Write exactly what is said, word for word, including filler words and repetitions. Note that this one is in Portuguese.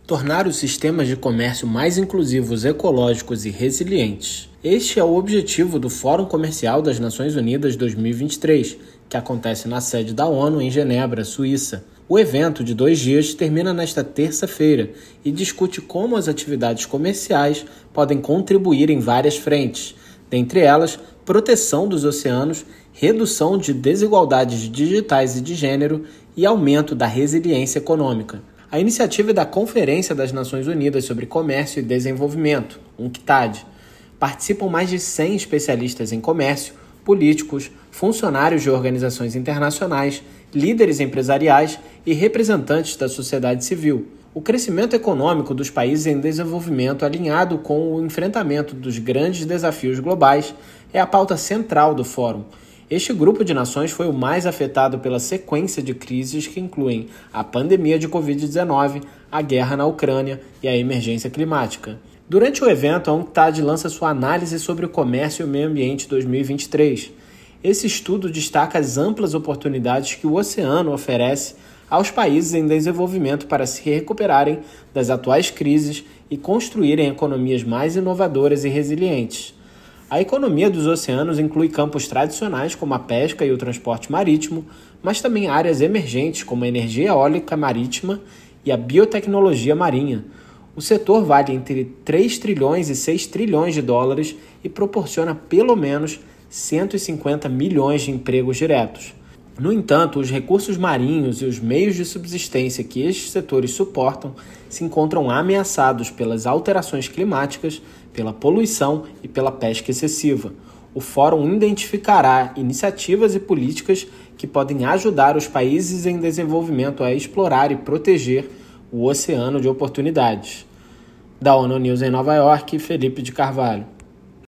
tornar os sistemas de comércio mais inclusivos, ecológicos e resilientes. Este é o objetivo do Fórum Comercial das Nações Unidas dois mil e vinte e três, que acontece na sede da ONU em Genebra, Suíça. O evento de dois dias termina nesta terça-feira e discute como as atividades comerciais podem contribuir em várias frentes, dentre elas, proteção dos oceanos, redução de desigualdades digitais e de gênero e aumento da resiliência econômica. A iniciativa é da Conferência das Nações Unidas sobre Comércio e Desenvolvimento, UNCTAD. Participam mais de cem especialistas em comércio, políticos, funcionários de organizações internacionais, líderes empresariais e representantes da sociedade civil. O crescimento econômico dos países em desenvolvimento, alinhado com o enfrentamento dos grandes desafios globais, é a pauta central do Fórum. Este grupo de nações foi o mais afetado pela sequência de crises que incluem a pandemia de covid dezenove, a guerra na Ucrânia e a emergência climática. Durante o evento, a UNCTAD lança sua análise sobre o comércio e o meio ambiente dois mil e vinte e três. Esse estudo destaca as amplas oportunidades que o oceano oferece aos países em desenvolvimento para se recuperarem das atuais crises e construírem economias mais inovadoras e resilientes. A economia dos oceanos inclui campos tradicionais como a pesca e o transporte marítimo, mas também áreas emergentes como a energia eólica marítima e a biotecnologia marinha. O setor vale entre três trilhões e seis trilhões de dólares e proporciona pelo menos cento e cinquenta milhões de empregos diretos. No entanto, os recursos marinhos e os meios de subsistência que estes setores suportam se encontram ameaçados pelas alterações climáticas, pela poluição e pela pesca excessiva. O Fórum identificará iniciativas e políticas que podem ajudar os países em desenvolvimento a explorar e proteger o oceano de oportunidades. Da ONU News em Nova York, Felipe de Carvalho.